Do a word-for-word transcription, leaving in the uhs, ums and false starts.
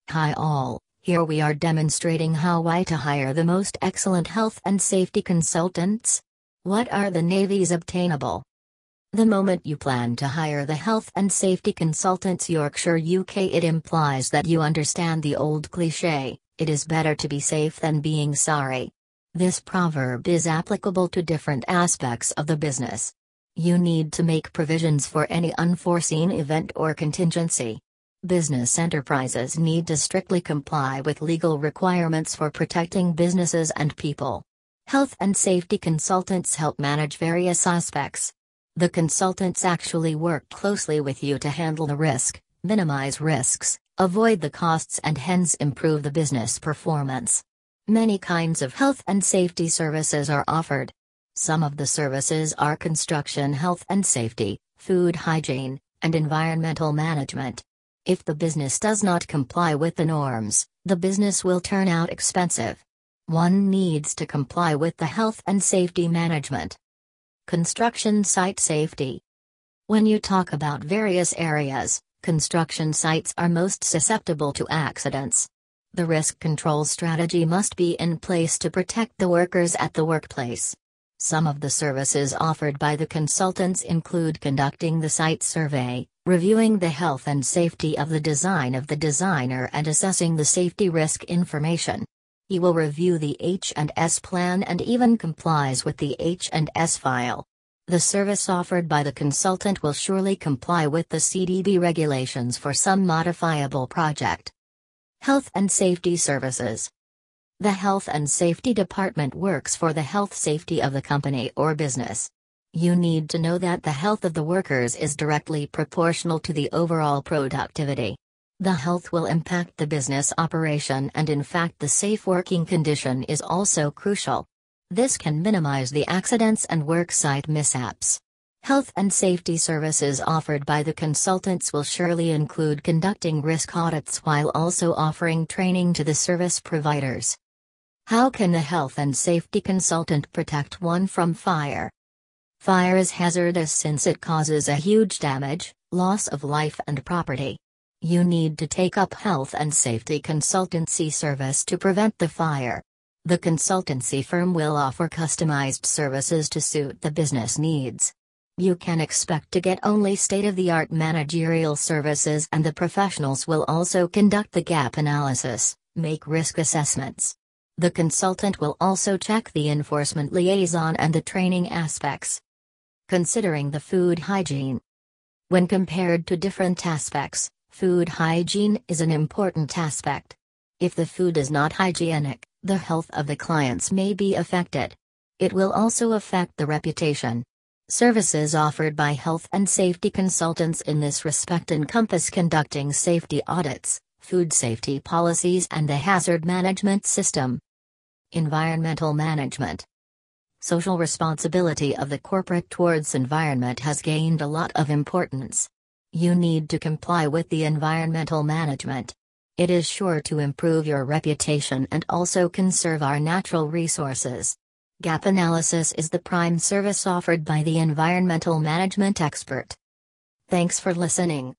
Hi all, here we are demonstrating how why to hire the most excellent health and safety consultants. What are the Navy's obtainable? The moment you plan to hire the health and safety consultants Yorkshire U K, it implies that you understand the old cliché, it is better to be safe than being sorry. This proverb is applicable to different aspects of the business. You need to make provisions for any unforeseen event or contingency. Business enterprises need to strictly comply with legal requirements for protecting businesses and people. Health and safety consultants help manage various aspects. The consultants actually work closely with you to handle the risk, minimize risks, avoid the costs, and hence improve the business performance. Many kinds of health and safety services are offered. Some of the services are construction health and safety, food hygiene, and environmental management. If the business does not comply with the norms, the business will turn out expensive. One needs to comply with the health and safety management. Construction site safety. When you talk about various areas, construction sites are most susceptible to accidents. The risk control strategy must be in place to protect the workers at the workplace. Some of the services offered by the consultants include conducting the site survey, reviewing the health and safety of the design of the designer, and assessing the safety risk information. He will review the H and S plan and even complies with the H and S file. The service offered by the consultant will surely comply with the C D B regulations for some modifiable project. Health and safety services. The Health and Safety Department works for the health safety of the company or business. You need to know that the health of the workers is directly proportional to the overall productivity. The health will impact the business operation, and in fact the safe working condition is also crucial. This can minimize the accidents and worksite mishaps. Health and safety services offered by the consultants will surely include conducting risk audits while also offering training to the service providers. How can the health and safety consultant protect one from fire? Fire is hazardous since it causes a huge damage, loss of life and property. You need to take up health and safety consultancy service to prevent the fire. The consultancy firm will offer customized services to suit the business needs. You can expect to get only state-of-the-art managerial services, and the professionals will also conduct the gap analysis, make risk assessments. The consultant will also check the enforcement liaison and the training aspects. Considering the food hygiene. When compared to different aspects, food hygiene is an important aspect. If the food is not hygienic, the health of the clients may be affected. It will also affect the reputation. Services offered by health and safety consultants in this respect encompass conducting safety audits, food safety policies, and the hazard management system. Environmental management. Social responsibility of the corporate towards environment has gained a lot of importance. You need to comply with the environmental management. It is sure to improve your reputation and also conserve our natural resources. Gap analysis is the prime service offered by the environmental management expert. Thanks for listening.